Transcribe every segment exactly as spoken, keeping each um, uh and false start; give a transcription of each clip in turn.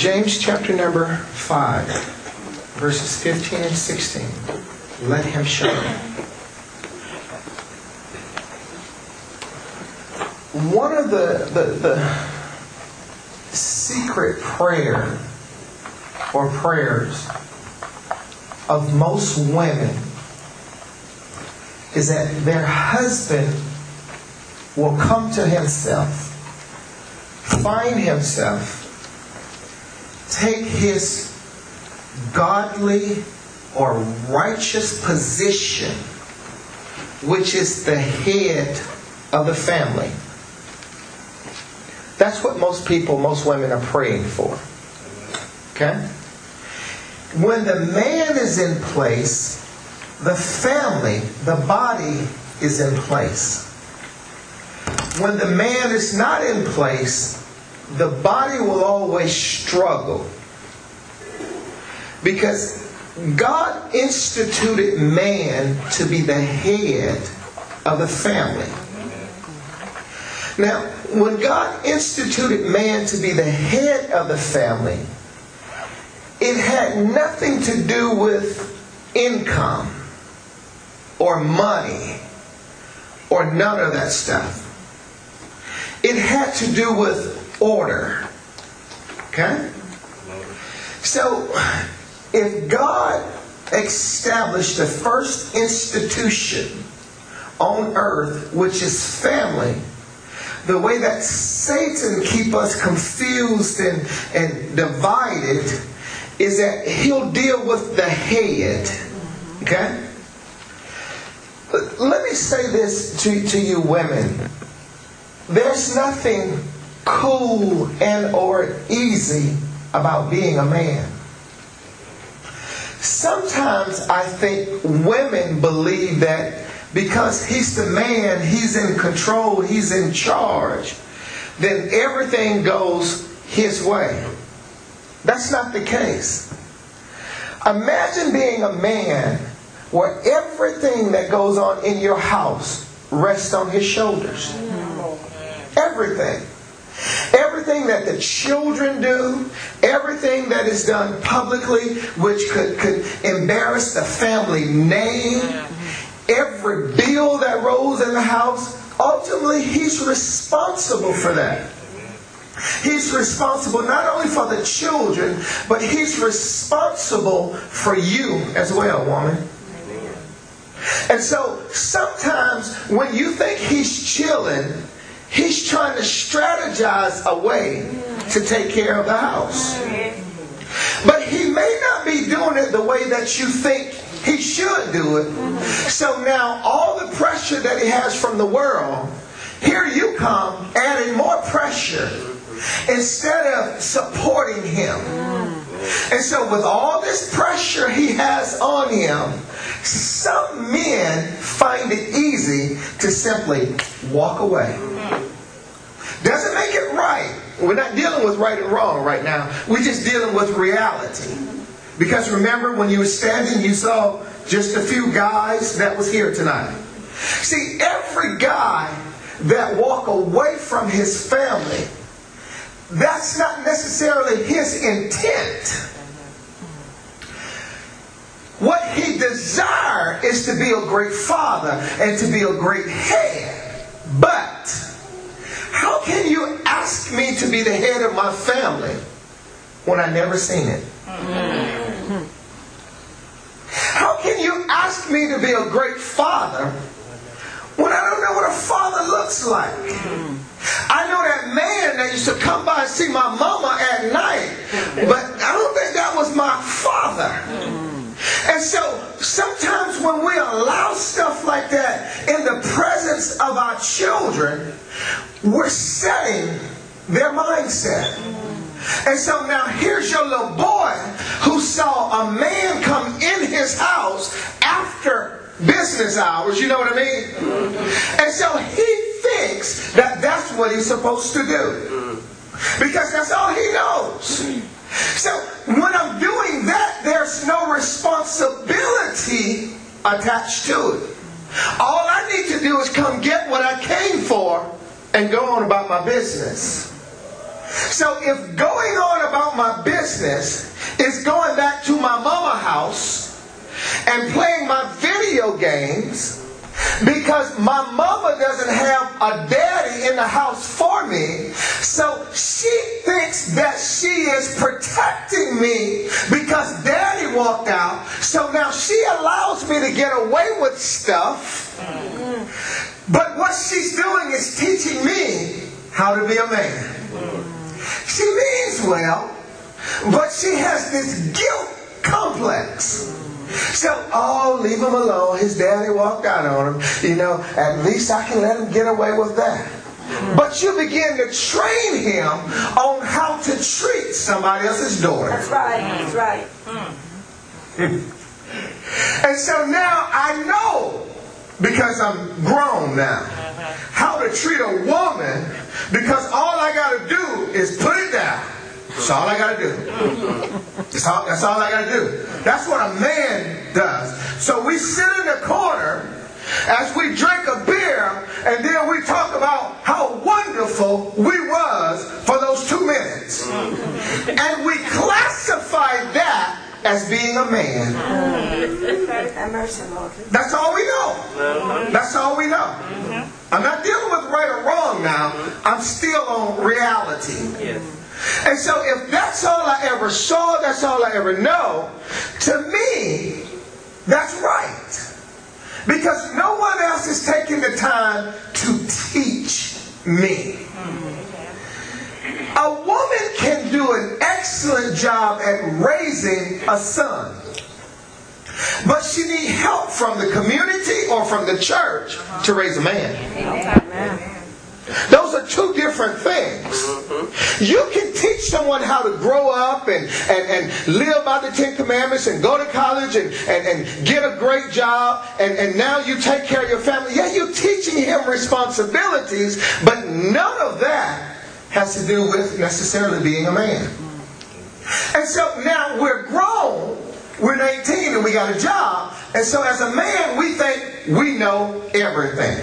James chapter number five, verses fifteen and sixteen. Let him shine. One of the, the, the secret prayer or prayers of most women is that their husband will come to himself, find himself, take his godly or righteous position, which is the head of the family. That's what most people, most women are praying for. Okay? When the man is in place, the family, the body is in place. When the man is not in place, the body will always struggle. Because God instituted man to be the head of the family. Now, when God instituted man to be the head of the family, it had nothing to do with income or money or none of that stuff. It had to do with order. Okay? So, if God established the first institution on earth, which is family, the way that Satan keep us confused and, and divided is that he'll deal with the head. Okay? Let me say this to, to you women. There's nothing cool and or easy about being a man. Sometimes I think women believe that because he's the man, he's in control, he's in charge, then everything goes his way. That's not the case. Imagine being a man where everything that goes on in your house rests on his shoulders. Everything. Everything that the children do, everything that is done publicly, which could, could embarrass the family name, every bill that rolls in the house, ultimately he's responsible for that. He's responsible not only for the children, but he's responsible for you as well, woman. And so sometimes when you think he's chilling, he's trying to strategize a way to take care of the house. But he may not be doing it the way that you think he should do it. So now all the pressure that he has from the world, here you come adding more pressure instead of supporting him. And so with all this pressure he has on him, some men find it easy to simply walk away. Doesn't make it right. We're not dealing with right and wrong right now. We're just dealing with reality. Because remember when you were standing, you saw just a few guys that was here tonight. See, every guy that walk away from his family, that's not necessarily his intent. What he desires is to be a great father and to be a great head. But how can you ask me to be the head of my family when I never seen it? How can you ask me to be a great father when I don't know what a father looks like? I know that man that used to come by and see my mama at night, but I don't think that was my father. And so sometimes when we allow stuff like that in the presence of our children, we're setting their mindset. And so now here's your little boy who saw a man come in his house after business hours, you know what I mean? And so he thinks that that's what he's supposed to do. Because that's all he knows. So when I'm doing that, there's no responsibility attached to it. All I need to do is come get what I came for and go on about my business. So if going on about my business is going back to my mama house and playing my video games because my mama doesn't have a daddy in the house for me, so she thinks that she is protecting me because daddy walked out, so now she allows me to get away with stuff, but what she's doing is teaching me how to be a man. She means well, but she has this guilt complex. So, oh, leave him alone. His daddy walked out on him. You know, at least I can let him get away with that. But you begin to train him on how to treat somebody else's daughter. That's right. That's right. And so now I know, because I'm grown now, how to treat a woman, because all I got to do is put it down. That's all I got to do. That's all, that's all I got to do. That's what a man does. So we sit in the corner as we drink a beer, and then we talk about how wonderful we was for those two minutes. And we classify that as being a man. That's all we know. That's all we know. I'm not dealing with right or wrong now. I'm still on reality. And so if that's all I ever saw, that's all I ever know, to me, that's right. Because no one else is taking the time to teach me. A woman can do an excellent job at raising a son, but she needs help from the community or from the church to raise a man. Amen. Those are two different things. You can teach someone how to grow up and, and, and live by the Ten Commandments and go to college and, and, and get a great job, and, and now you take care of your family. Yeah, you're teaching him responsibilities, but none of that has to do with necessarily being a man. And so now we're grown, we're eighteen and we got a job, and so as a man we think we know everything.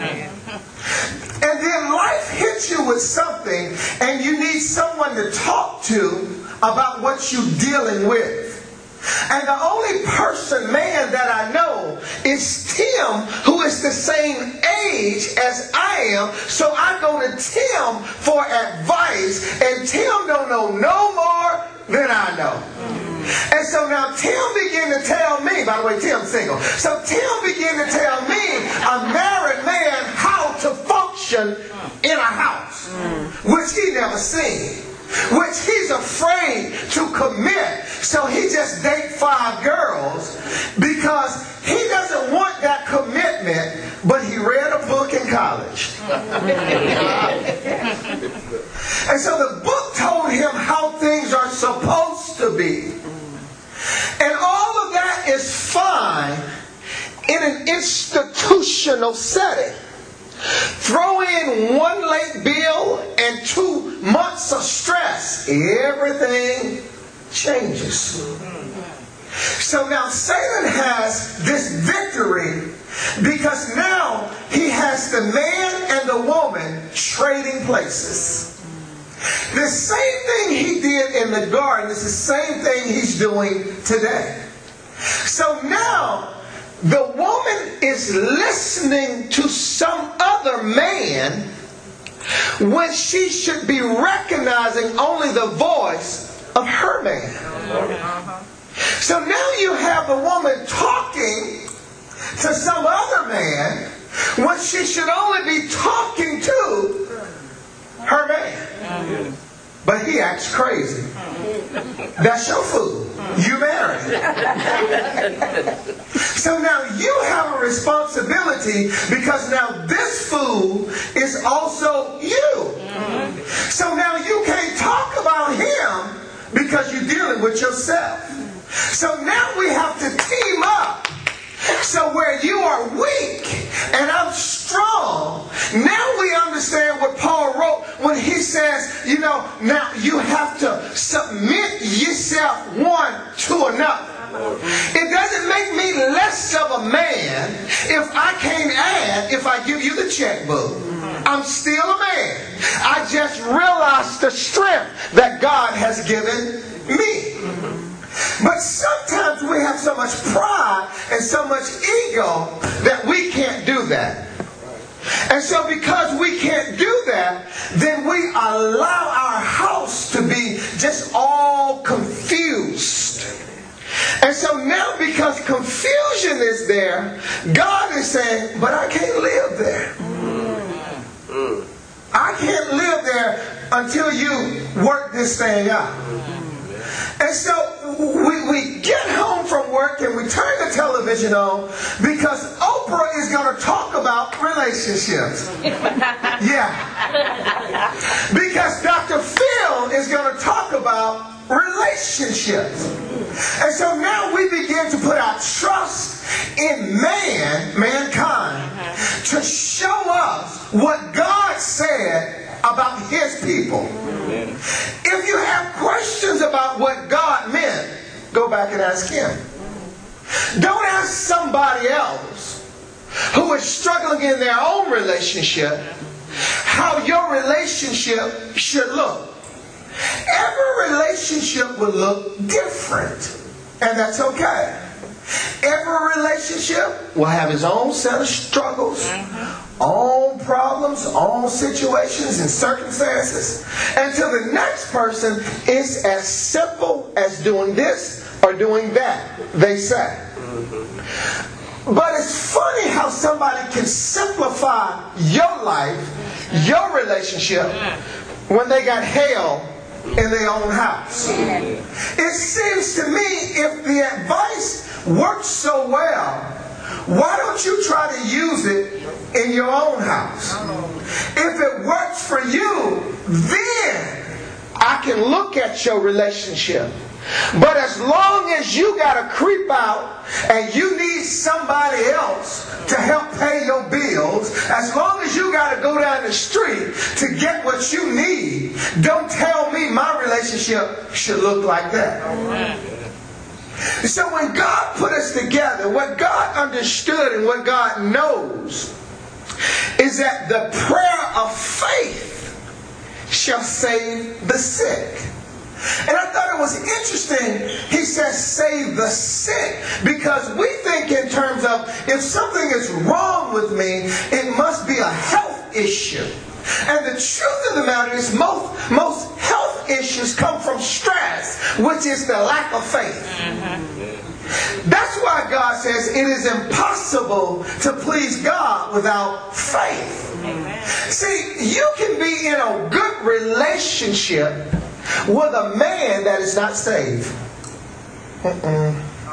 And then life hits you with something, and you need someone to talk to about what you're dealing with. And the only person, man, that I know is Tim, who is the same age as I am. So I go to Tim for advice, and Tim don't know no more than I know. And so now Tim began to tell me, by the way, Tim's single. So Tim began to tell me, a married man, how to function in a house, which he never seen, which he's afraid to commit. So he just date five girls because he doesn't want that commitment, but he read a book in college. And so the book told him how things are supposed to be. And all of that is fine in an institutional setting. Throw in one late bill and two months of stress, everything changes. So now Satan has this victory because now he has the man and the woman trading places. The same thing he did in the garden is the same thing he's doing today. So now the woman is listening to some other man when she should be recognizing only the voice of her man. So now you have the woman talking to some other man when she should only be talking to her man. But he acts crazy. That's your fool. You married. So now you have a responsibility because now this fool is also you. So now you can't talk about him because you're dealing with yourself. So now we have to team up. So where you are weak and I'm strong, now we understand what Paul wrote when he says, you know, now you have to submit yourself one to another. It doesn't make me less of a man if I can't add, if I give you the checkbook. I'm still a man. I just realized the strength that God has given me. But sometimes we have so much pride and so much ego that we can't do that. And so because we can't do that, then we allow our house to be just all confused. And so now because confusion is there, God is saying, but I can't live there. I can't live there until you work this thing out. And so we, we get home from work and we turn the television on because Oprah is going to talk about relationships. Yeah. Because Doctor Phil is going to talk about relationships. And so now we begin to put our trust in man, mankind, to show us what God said about his people. If you have questions about what God meant, go back and ask him. Don't ask somebody else who is struggling in their own relationship how your relationship should look. Every relationship will look different, and that's okay. Every relationship will have its own set of struggles, mm-hmm. own problems, own situations and circumstances. Until the next person is as simple as doing this or doing that, they say. Mm-hmm. But it's funny how somebody can simplify your life, your relationship, when they got hell in their own house. It seems to me if the advice works so well, why don't you try to use it in your own house? If it works for you, then I can look at your relationship. But as long as you got to creep out and you need somebody else to help pay your bills, as long as you got to go down the street to get what you need, don't tell me my relationship should look like that. So when God put us together, what God understood and what God knows is that the prayer of faith shall save the sick. And I thought it was interesting, he says save the sick, because we think in terms of if something is wrong with me, it must be a health issue. And the truth of the matter is most, most health issues come from stress, which is the lack of faith. Mm-hmm. That's why God says it is impossible to please God without faith. Amen. See, you can be in a good relationship with a man that is not saved. Mm-mm.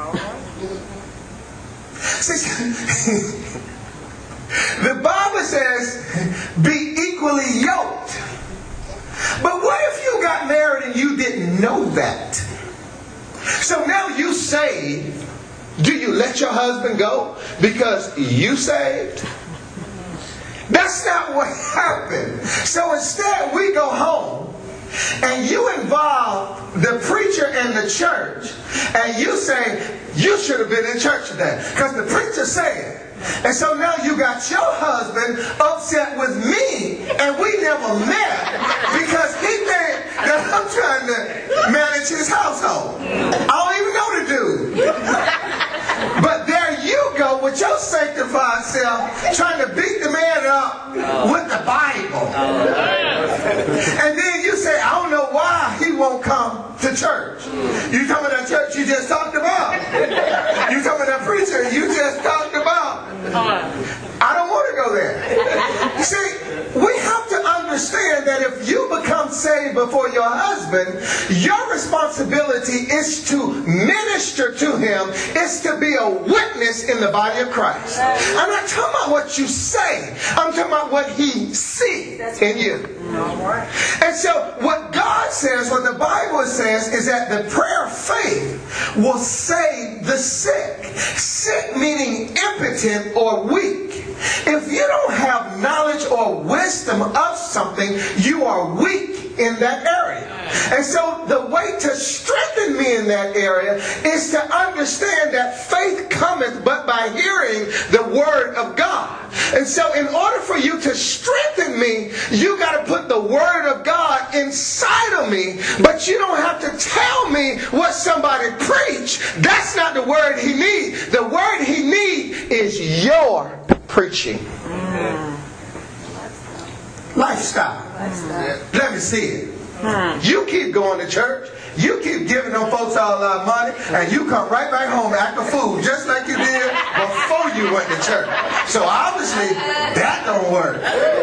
See, the Bible says, be equally yoked. But what if you got married and you didn't know that? So now you saved. Do you let your husband go because you saved? That's not what happened. So instead we go home and you involve the preacher and the church and you say, you should have been in church today because the preacher said. And so now you got your husband upset with me and we never met because he think that I'm trying to manage his household. I don't even know the dude. But there you go with your sanctified self trying to beat the man up with the Bible. And then you say, I don't know why he won't come to church. You talking about that church you just talked about. You talking about that preacher you just talked about. I don't want to go there. You see, we have to understand that if you become saved before your husband, your responsibility is to minister to him, is to be a witness in the body of Christ. I'm not talking about what you say. I'm talking about what he sees in you. And so what God says, what the Bible says, is that the prayer of faith will save the sick. Sick meaning impotent or weak. If you don't have knowledge or wisdom of something, you are weak in that area. And so the way to strengthen me in in that area is to understand that faith cometh but by hearing the word of God. And so in order for you to strengthen me, you got to put the word of God inside of me, but you don't have to tell me what somebody preached. That's not the word he needs. The word he needs is your preaching. Mm. Lifestyle. Lifestyle. Let me see it. Hmm. You keep going to church, you keep giving them folks all our money, and you come right back home and act a fool just like you did before you went to church. So obviously that don't work.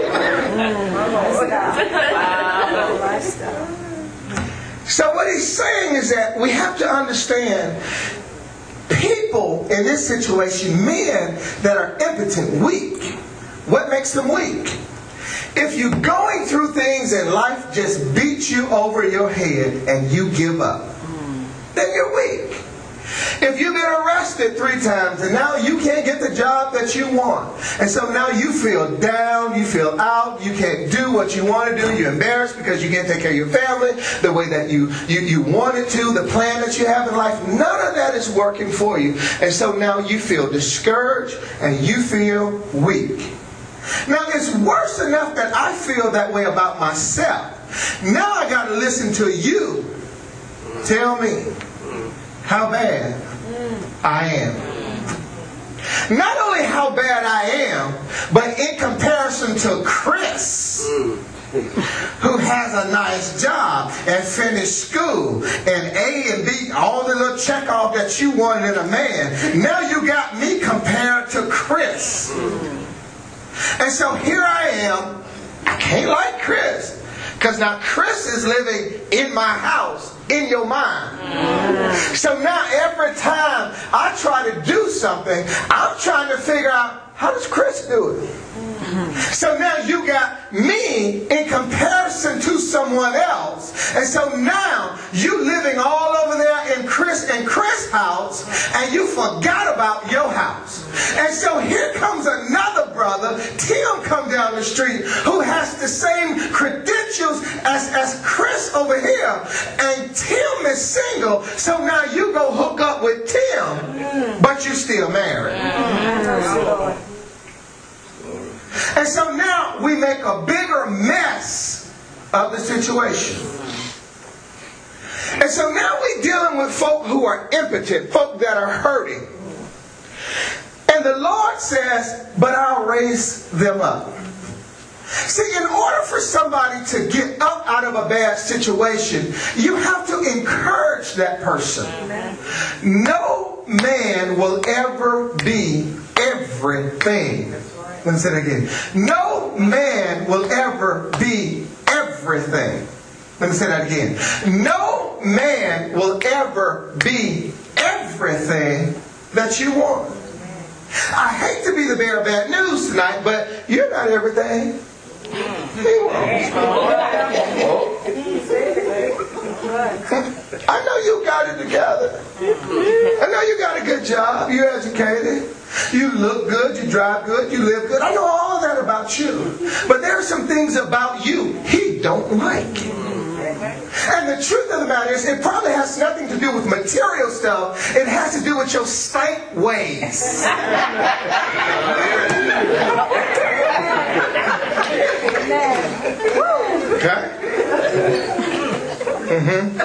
So what he's saying is that we have to understand people in this situation, men that are impotent, weak. What makes them weak? If you're going through things and life just beats you over your head and you give up, then you're weak. If you've been arrested three times and now you can't get the job that you want, and so now you feel down, you feel out, you can't do what you want to do, you're embarrassed because you can't take care of your family the way that you, you, you wanted to, the plan that you have in life, none of that is working for you. And so now you feel discouraged and you feel weak. Now it's worse enough that I feel that way about myself. Now I got to listen to you tell me how bad I am. Not only how bad I am, but in comparison to Chris, who has a nice job and finished school and A and B, all the little check off that you wanted in a man. Now you got me compared to Chris. And so here I am, I can't like Chris. Because now Chris is living in my house, in your mind. So now every time I try to do something, I'm trying to figure out, how does Chris do it? So now you got me in comparison to someone else. And so now you living all over there in Chris and Chris' house, and you forgot about your house. And so here comes another brother, Tim, come down the street, who has the same credentials as, as Chris over here. And Tim is single, so now you go hook up with Tim, but you're still married. And so now we make a bigger mess of the situation. And so now we're dealing with folk who are impotent, folk that are hurting. And the Lord says, but I'll raise them up. See, in order for somebody to get up out of a bad situation, you have to encourage that person. No man will ever be everything. Let me say that again. No man will ever be everything. Let me say that again. No man will ever be everything that you want. I hate to be the bearer of bad news tonight, but you're not everything. I know you got it together. I know you got a good job. You're educated. You look good. You drive good. You live good. I know all that about you. But there are some things about you he don't like. And the truth of the matter is, it probably has nothing to do with material stuff. It has to do with your stank ways. Okay? Mm-hmm.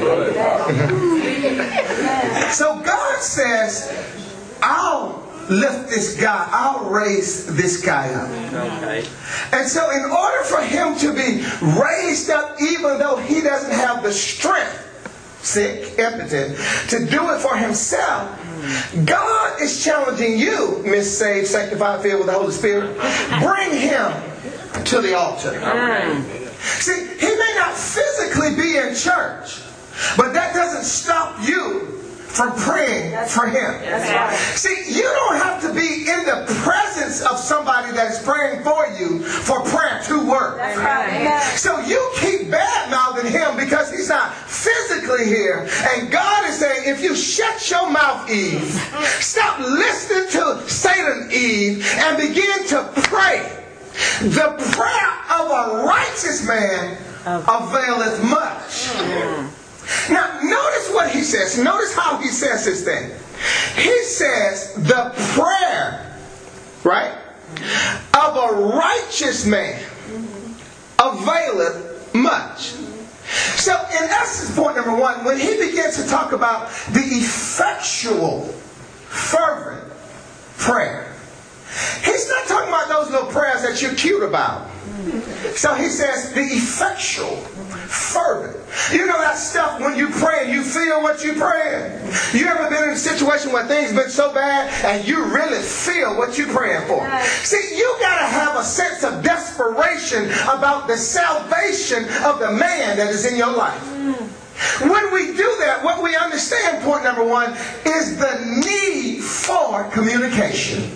Mm-hmm. So God says, I'll lift this guy, I'll raise this guy up. Okay. And so in order for him to be raised up, even though he doesn't have the strength, sick, impotent, to do it for himself, God is challenging you, Miss Saved, Sanctified, Filled with the Holy Spirit. Bring him to the altar. See, he may not physically be in church, but that doesn't stop you from praying for him. See, you don't have to be in the presence of somebody that is praying for you for prayer to work. So you keep bad-mouthing him because he's not physically here. And God is saying, if you shut your mouth, Eve, stop listening to Satan, Eve, and begin to pray. The prayer of a righteous man availeth much. Now, notice what he he says. Notice how he says this thing. He says, the prayer, right, of a righteous man availeth much. So in essence, point number one, when he begins to talk about the effectual, fervent prayer, he's not talking about those little prayers that you're cute about. So he says the effectual, fervent. You know that stuff when you pray and you feel what you're praying? You ever been in a situation where things been so bad and you really feel what you're praying for? See, you got to have a sense of desperation about the salvation of the man that is in your life. When we do that, what we understand, point number one, is the need for communication.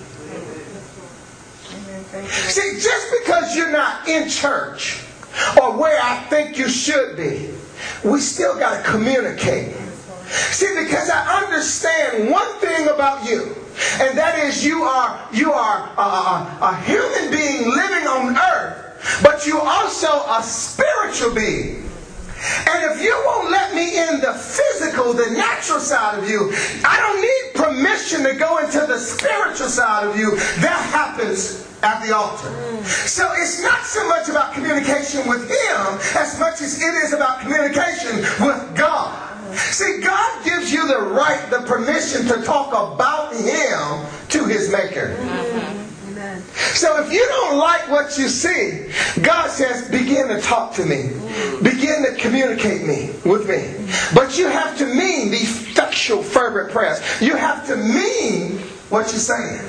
See, just because you're not in church or where I think you should be, we still got to communicate. See, because I understand one thing about you, and that is you are you are a, a human being living on earth, but you're also a spiritual being. And if you won't let me in the physical, the natural side of you, I don't need permission to go into the spiritual side of you. That happens at the altar. So it's not so much about communication with Him as much as it is about communication with God. See, God gives you the right, the permission to talk about Him to His Maker. Amen. So if you don't like what you see, God says, begin to talk to me. Begin to communicate me with me. But you have to mean the effectual, fervent prayers. You have to mean what you're saying.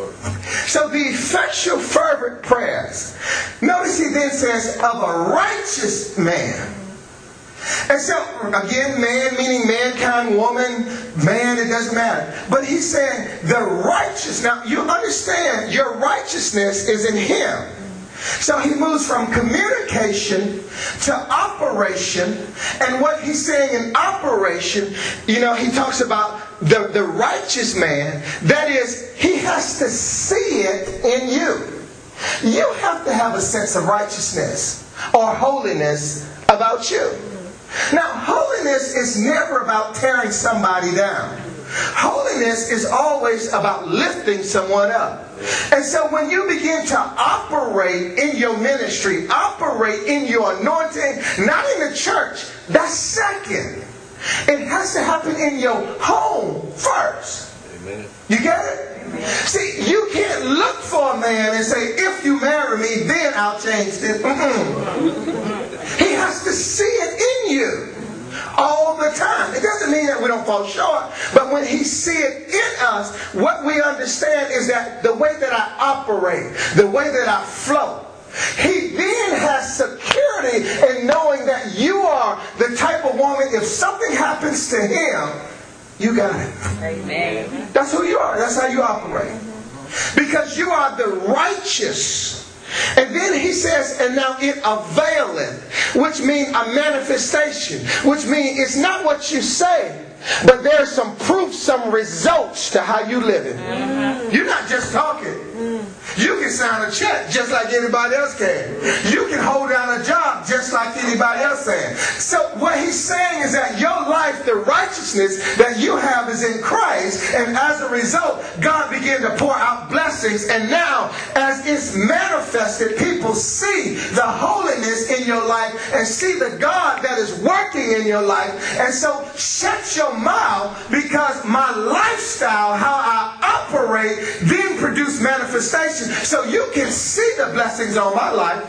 So the effectual, fervent prayers. Notice he then says, of a righteous man. And so, again, man meaning mankind, woman, man, it doesn't matter. But he's saying the righteous. Now, you understand your righteousness is in Him. So he moves from communication to operation. And what he's saying in operation, you know, he talks about the, the righteous man. That is, he has to see it in you. You have to have a sense of righteousness or holiness about you. Now, holiness is never about tearing somebody down. Holiness is always about lifting someone up. And so when you begin to operate in your ministry, operate in your anointing, not in the church, that's second. It has to happen in your home first. Amen. You get it? Amen. See, you can't look for a man and say, if you marry me, then I'll change this. Mm-mm. He has to see it in you all the time. It doesn't mean that we don't fall short, but when He sees it in us, what we understand is that the way that I operate, the way that I flow, He then has security in knowing that you are the type of woman, if something happens to him, you got it. Amen. That's who you are. That's how you operate. Because you are the righteous. And then he says, and now it availeth, which means a manifestation, which means it's not what you say, but there's some proof, some results to how you live it. Mm-hmm. You're not just talking. Mm-hmm. You can sign a check just like anybody else can. You can hold down a job just like anybody else can. So what he's saying is that your life, the righteousness that you have is in Christ, and as a result, God began to pour out blessings, and now as it's manifested, people see the holiness in your life and see the God that is working in your life. And so shut your mouth, because my lifestyle, how I operate, then produce manifestation, so you can see the blessings on my life.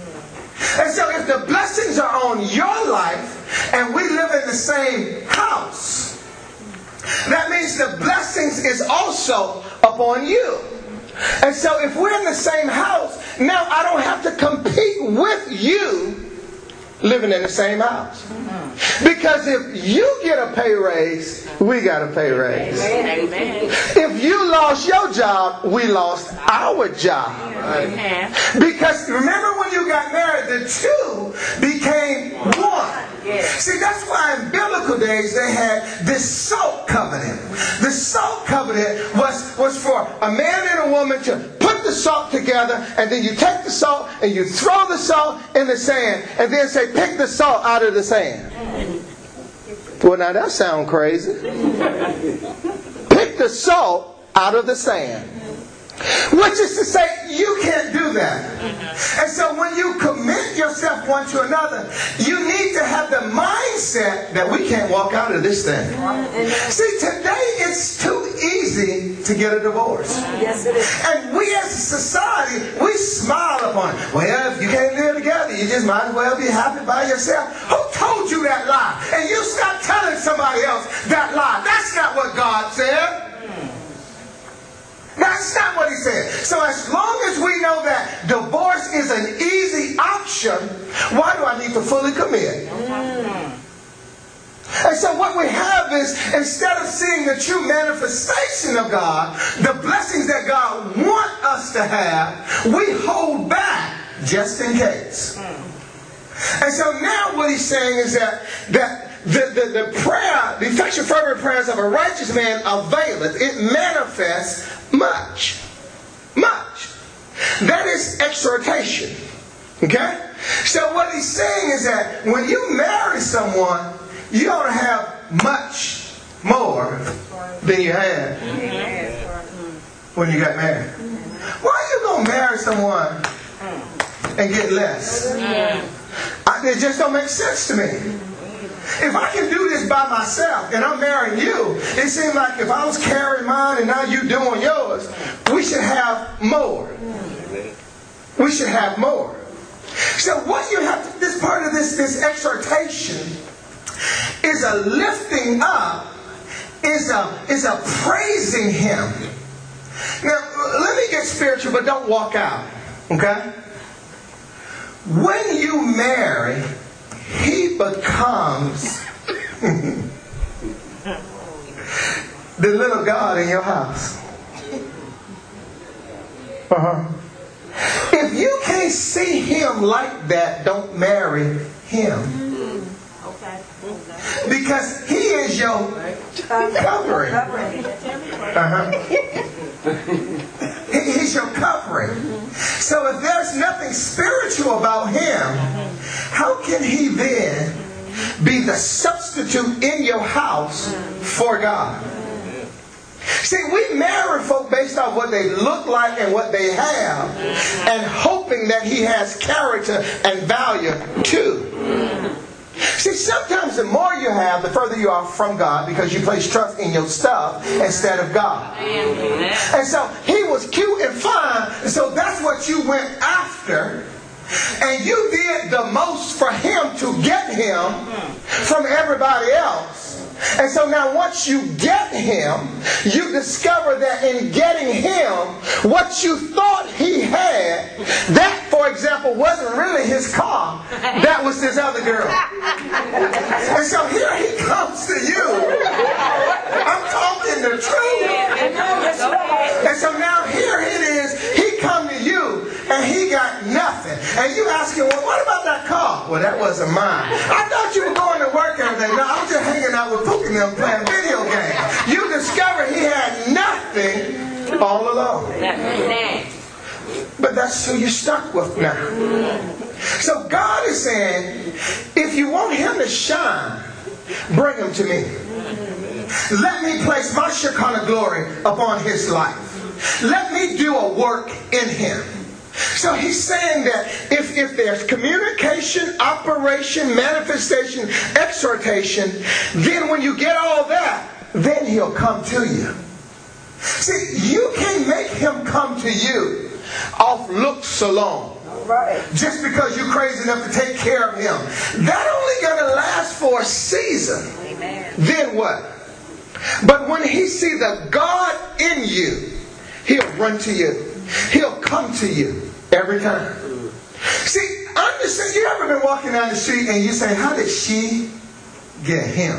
And so if the blessings are on your life and we live in the same house, that means the blessings is also upon you. And so if we're in the same house, now I don't have to compete with you living in the same house. Because if you get a pay raise, we got a pay raise. Amen. If you lost your job, we lost our job. Amen. Because remember when you got married, the two became one. See, that's why in biblical days they had this salt covenant. The salt covenant was, was for a man and a woman to put the salt together, and then you take the salt and you throw the salt in the sand, and then say, pick the salt out of the sand. Well, now that sounds crazy. Pick the salt out of the sand. Which is to say, you can't do that. And so when you commit yourself one to another, you need to have the mindset that we can't walk out of this thing. See, today it's too easy to get a divorce. Yes, it is. And we as a society, we smile upon it. Well, if you can't live together, you just might as well be happy by yourself. Who told you that lie? And you stop telling somebody else that lie. That's not what God said. That's not what he said. So as long as we know that divorce is an easy option, why do I need to fully commit? Mm. And so what we have is, instead of seeing the true manifestation of God, the blessings that God wants us to have, we hold back just in case. Mm. And so now what he's saying is that, that the, the, the prayer, the effectual fervent prayers of a righteous man availeth. It manifests much. Much. That is exhortation. Okay? So what he's saying is that when you marry someone, you ought to have much more than you had when you got married. Why are you going to marry someone and get less? I, it just don't make sense to me. If I can do this by myself and I'm marrying you, it seems like if I was carrying mine and now you doing yours, we should have more. We should have more. So what you have to, this part of this, this exhortation is a lifting up, is a, is a praising Him. Now, let me get spiritual, but don't walk out. Okay? When you marry, He becomes the little God in your house. Uh-huh. If you can't see Him like that, don't marry Him. Because He is your covering. Uh-huh. He's your covering. So if there's nothing spiritual about Him, how can He then be the substitute in your house for God? See, we marry folk based off what they look like and what they have, and hoping that He has character and value too. See, sometimes the more you have, the further you are from God, because you place trust in your stuff instead of God. And so He was cute and fine, and so that's what you went after. And you did the most for Him to get Him from everybody else. And so now once you get Him, you discover that in getting Him, what you thought He had, that, for example, wasn't really His car. That was this other girl. And so here He comes to you. I'm talking the truth. And so now here it is. He come to you and he got nothing. And you ask him, well, what about that car? Well, that wasn't mine. I thought you were going to work every day. No, I was just hanging out with Pookie and them playing video games. You discovered he had nothing all along. But that's who you're stuck with now. So God is saying, if you want Him to shine, bring Him to me. Let me place my Shekinah glory upon His life. Let me do a work in Him. So He's saying that if, if there's communication, operation, manifestation, exhortation, then when you get all that, then He'll come to you. See, you can't make Him come to you off looks alone. Right. Just because you're crazy enough to take care of Him. That only going to last for a season. Amen. Then what? But when He sees the God in you, He'll run to you. He'll come to you every time. See, understand, you ever been walking down the street and you say, how did she get him?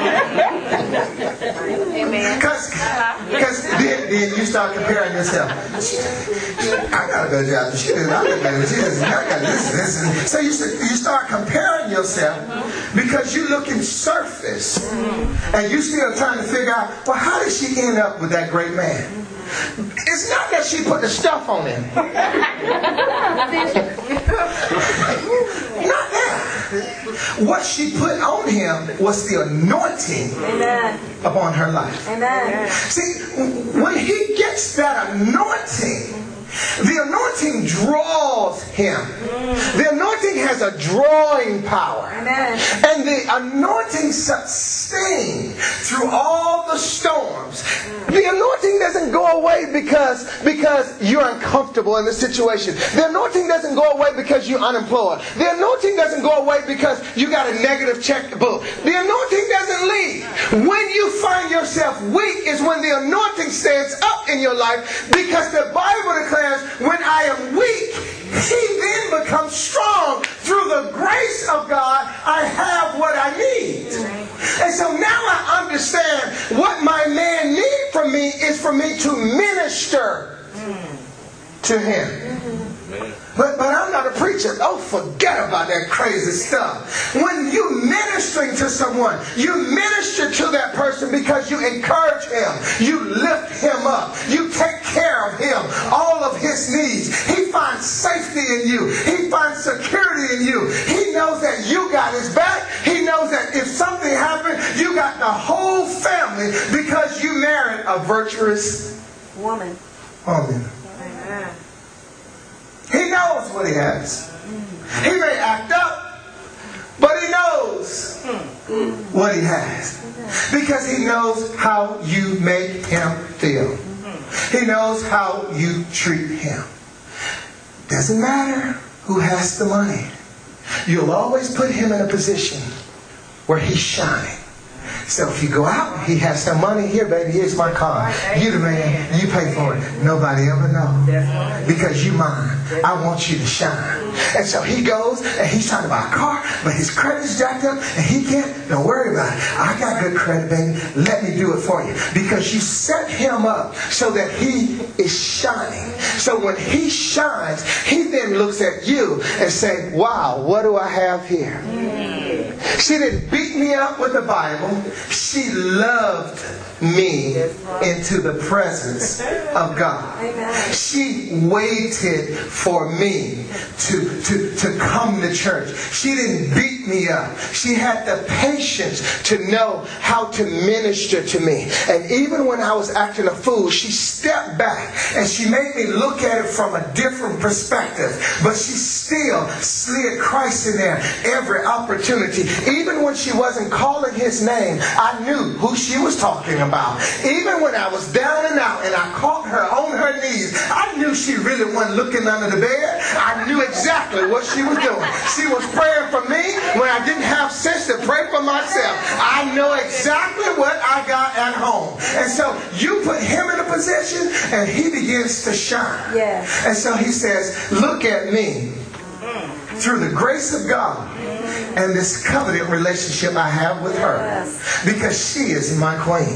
Because then, then you start comparing yourself. I got a good job. She didn't. I got this. I got this. This. So you, you start comparing yourself because you're looking surface. And you still trying to figure out, well, how did she end up with that great man? It's not that she put the stuff on him. Not that. What she put on him was the anointing Amen. Upon her life. Amen. See, when he gets that anointing, the anointing draws him. The anointing has a drawing power. Amen. And the anointing sustains through all the storms. The anointing doesn't go away because, because you're uncomfortable in the situation. The anointing doesn't go away because you're unemployed. The anointing doesn't go away because you got a negative checkbook. The anointing doesn't leave. When you find yourself weak is when the anointing stands up in your life, because the Bible declares, when I am weak, he then becomes strong. Through the grace of God, I have what I need. And so now I understand what my man needs from me is for me to minister to him. But, but I'm not a preacher. Oh, forget about that crazy stuff. When you ministering to someone, you minister to that person because you encourage him. You lift him up. You take care of him. All of his needs. He finds safety in you. He finds security in you. He knows that you got his back. He knows that if something happened, you got the whole family because you married a virtuous woman. Woman. Amen. He knows what he has. He may act up, but he knows what he has. Because he knows how you make him feel. He knows how you treat him. Doesn't matter who has the money. You'll always put him in a position where he's shining. So if you go out, he has some money. Here, baby, here's my car. You the man. You pay for it. Nobody ever knows. Because you mine. I want you to shine. And so he goes and he's trying to buy a car, but his credit's jacked up and he can't. Don't worry about it. I got good credit, baby. Let me do it for you. Because you set him up so that he is shining. So when he shines, he then looks at you and says, wow, what do I have here? She didn't beat me up with the Bible. She loved me into the presence of God. She waited for me to, to, to come to church. She didn't beat me up. She had the patience to know how to minister to me. And even when I was acting a fool, she stepped back and she made me look at it from a different perspective. But she still slid Christ in there every opportunity. Even when she wasn't calling his name, I knew who she was talking about. Even when I was down and out and I caught her on her knees, I knew she really wasn't looking under the bed. I knew exactly what she was doing. She was praying for me when I didn't have sense to pray for myself. I know exactly what I got at home. And so you put him in a position and he begins to shine. Yeah. And so he says, look at me through the grace of God and this covenant relationship I have with her. Because she is my queen.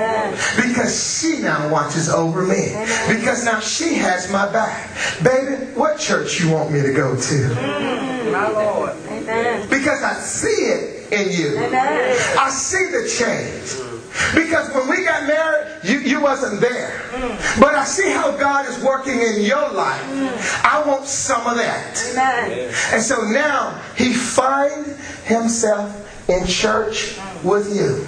Because she now watches over me. Because now she has my back. Baby, what church you want me to go to? My Lord. Because I see it in you. I see the change. Because when we got married, you, you wasn't there. Mm. But I see how God is working in your life. Mm. I want some of that. Amen. And so now he finds himself in church with you.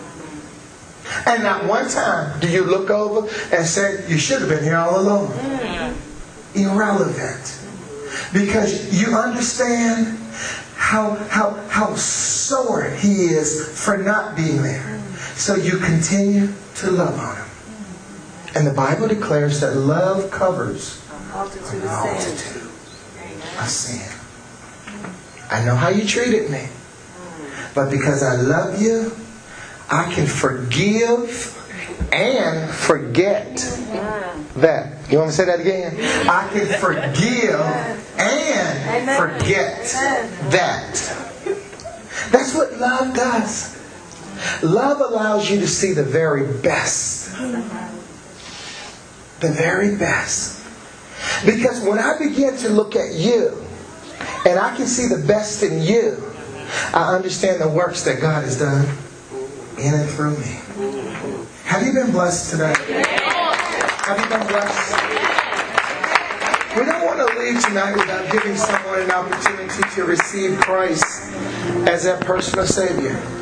And not one time do you look over and say, you should have been here all along. Mm. Irrelevant. Because you understand how, how, how sore he is for not being there. So you continue to love on him. And the Bible declares that love covers a multitude of sin. I know how you treated me. But because I love you, I can forgive and forget that. You want me to say that again? I can forgive and forget that. That's what love does. Love allows you to see the very best. The very best. Because when I begin to look at you and I can see the best in you, I understand the works that God has done in and through me. Have you been blessed today? Have you been blessed? We don't want to leave tonight without giving someone an opportunity to receive Christ as their personal Savior.